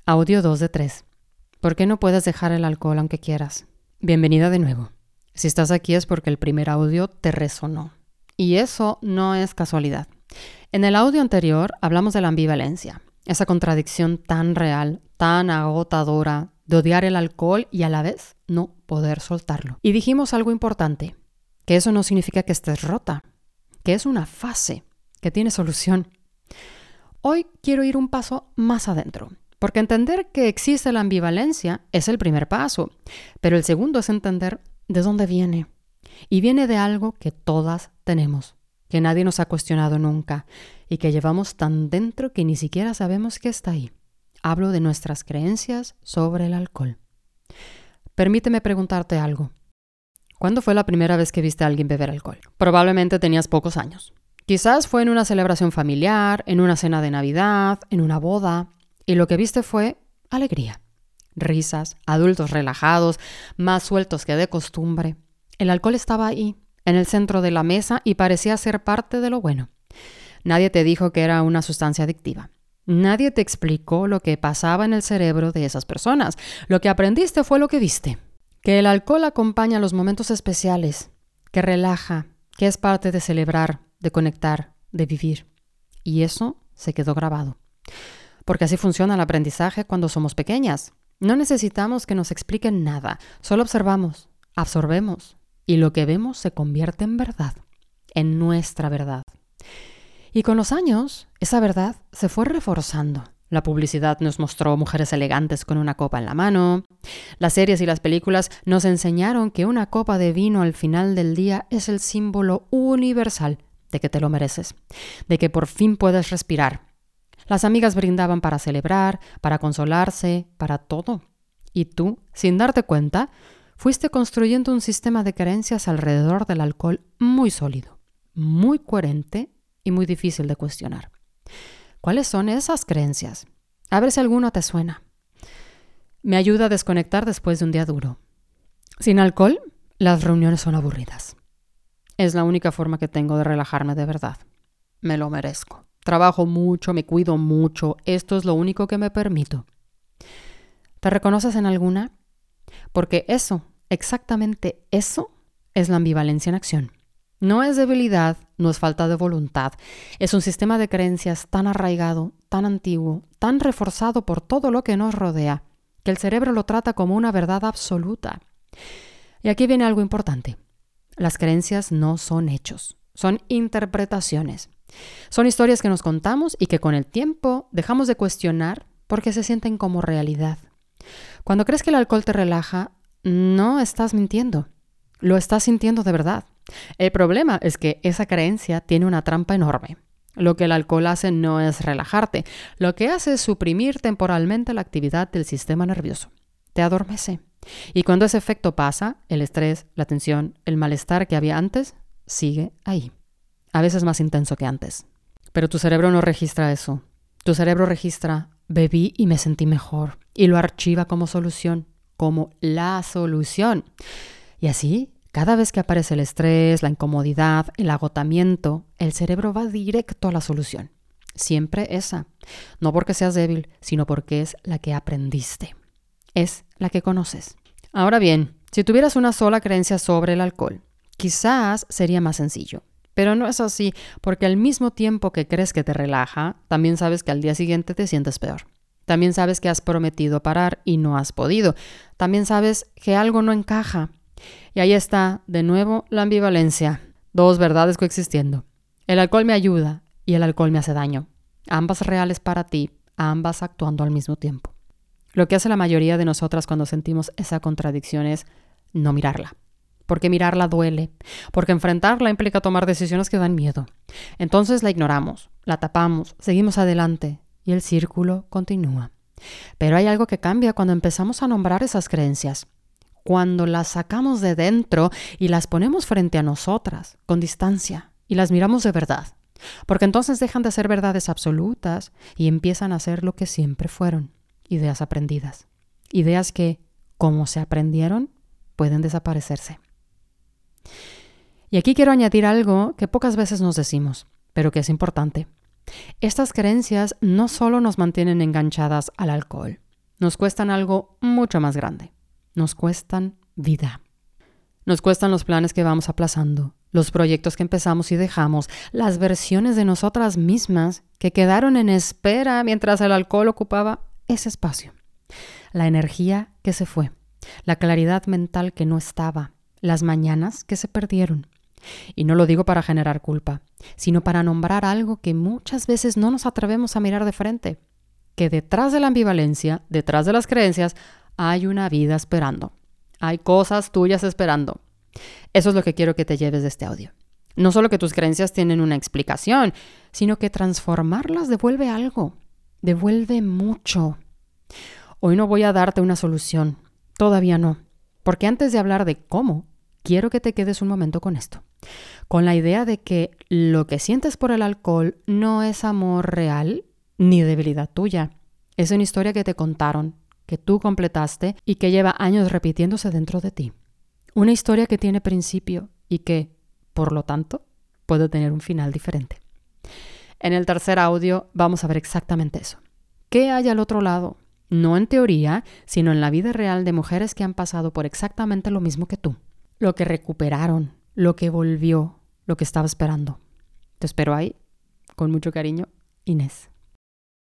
Audio 2 de 3. ¿Por qué no puedes dejar el alcohol aunque quieras? Bienvenida de nuevo. Si estás aquí es porque el primer audio te resonó. Y eso no es casualidad. En el audio anterior hablamos de la ambivalencia, esa contradicción tan real, tan agotadora, de odiar el alcohol y a la vez no poder soltarlo. Y dijimos algo importante, que eso no significa que estés rota, que es una fase, que tiene solución. Hoy quiero ir un paso más adentro. Porque entender que existe la ambivalencia es el primer paso, pero el segundo es entender de dónde viene. Y viene de algo que todas tenemos, que nadie nos ha cuestionado nunca y que llevamos tan dentro que ni siquiera sabemos que está ahí. Hablo de nuestras creencias sobre el alcohol. Permíteme preguntarte algo. ¿Cuándo fue la primera vez que viste a alguien beber alcohol? Probablemente tenías pocos años. Quizás fue en una celebración familiar, en una cena de Navidad, en una boda. Y lo que viste fue alegría, risas, adultos relajados, más sueltos que de costumbre. El alcohol estaba ahí, en el centro de la mesa y parecía ser parte de lo bueno. Nadie te dijo que era una sustancia adictiva. Nadie te explicó lo que pasaba en el cerebro de esas personas. Lo que aprendiste fue lo que viste. Que el alcohol acompaña los momentos especiales, que relaja, que es parte de celebrar, de conectar, de vivir. Y eso se quedó grabado. Porque así funciona el aprendizaje cuando somos pequeñas. No necesitamos que nos expliquen nada, solo observamos, absorbemos y lo que vemos se convierte en verdad, en nuestra verdad. Y con los años, esa verdad se fue reforzando. La publicidad nos mostró mujeres elegantes con una copa en la mano. Las series y las películas nos enseñaron que una copa de vino al final del día es el símbolo universal de que te lo mereces, de que por fin puedes respirar. Las amigas brindaban para celebrar, para consolarse, para todo. Y tú, sin darte cuenta, fuiste construyendo un sistema de creencias alrededor del alcohol muy sólido, muy coherente y muy difícil de cuestionar. ¿Cuáles son esas creencias? A ver si alguno te suena. Me ayuda a desconectar después de un día duro. Sin alcohol, las reuniones son aburridas. Es la única forma que tengo de relajarme de verdad. Me lo merezco. Trabajo mucho, me cuido mucho. Esto es lo único que me permito. ¿Te reconoces en alguna? Porque eso, exactamente eso, es la ambivalencia en acción. No es debilidad, no es falta de voluntad. Es un sistema de creencias tan arraigado, tan antiguo, tan reforzado por todo lo que nos rodea, que el cerebro lo trata como una verdad absoluta. Y aquí viene algo importante. Las creencias no son hechos, son interpretaciones. Son historias que nos contamos y que con el tiempo dejamos de cuestionar porque se sienten como realidad. Cuando crees que el alcohol te relaja, no estás mintiendo. Lo estás sintiendo de verdad. El problema es que esa creencia tiene una trampa enorme. Lo que el alcohol hace no es relajarte. Lo que hace es suprimir temporalmente la actividad del sistema nervioso. Te adormece. Y cuando ese efecto pasa, el estrés, la tensión, el malestar que había antes, sigue ahí. A veces más intenso que antes. Pero tu cerebro no registra eso. Tu cerebro registra, bebí y me sentí mejor. Y lo archiva como solución, como la solución. Y así, cada vez que aparece el estrés, la incomodidad, el agotamiento, el cerebro va directo a la solución. Siempre esa. No porque seas débil, sino porque es la que aprendiste. Es la que conoces. Ahora bien, si tuvieras una sola creencia sobre el alcohol, quizás sería más sencillo. Pero no es así, porque al mismo tiempo que crees que te relaja, también sabes que al día siguiente te sientes peor. También sabes que has prometido parar y no has podido. También sabes que algo no encaja. Y ahí está, de nuevo, la ambivalencia. Dos verdades coexistiendo. El alcohol me ayuda y el alcohol me hace daño. Ambas reales para ti, ambas actuando al mismo tiempo. Lo que hace la mayoría de nosotras cuando sentimos esa contradicción es no mirarla. Porque mirarla duele, porque enfrentarla implica tomar decisiones que dan miedo. Entonces la ignoramos, la tapamos, seguimos adelante y el círculo continúa. Pero hay algo que cambia cuando empezamos a nombrar esas creencias. Cuando las sacamos de dentro y las ponemos frente a nosotras, con distancia, y las miramos de verdad. Porque entonces dejan de ser verdades absolutas y empiezan a ser lo que siempre fueron, ideas aprendidas. Ideas que, como se aprendieron, pueden desaparecerse. Y aquí quiero añadir algo que pocas veces nos decimos, pero que es importante. Estas creencias no solo nos mantienen enganchadas al alcohol, nos cuestan algo mucho más grande. Nos cuestan vida. Nos cuestan los planes que vamos aplazando, los proyectos que empezamos y dejamos, las versiones de nosotras mismas que quedaron en espera mientras el alcohol ocupaba ese espacio. La energía que se fue, la claridad mental que no estaba, las mañanas que se perdieron. Y no lo digo para generar culpa, sino para nombrar algo que muchas veces no nos atrevemos a mirar de frente, que detrás de la ambivalencia, detrás de las creencias, hay una vida esperando. Hay cosas tuyas esperando. Eso es lo que quiero que te lleves de este audio. No solo que tus creencias tienen una explicación, sino que transformarlas devuelve algo, devuelve mucho. Hoy no voy a darte una solución, todavía no, porque antes de hablar de cómo, quiero que te quedes un momento con esto, con la idea de que lo que sientes por el alcohol no es amor real ni debilidad tuya. Es una historia que te contaron, que tú completaste y que lleva años repitiéndose dentro de ti. Una historia que tiene principio y que, por lo tanto, puede tener un final diferente. En el tercer audio vamos a ver exactamente eso. ¿Qué hay al otro lado? No en teoría, sino en la vida real de mujeres que han pasado por exactamente lo mismo que tú. Lo que recuperaron, lo que volvió, lo que estaba esperando. Te espero ahí. Con mucho cariño, Inés.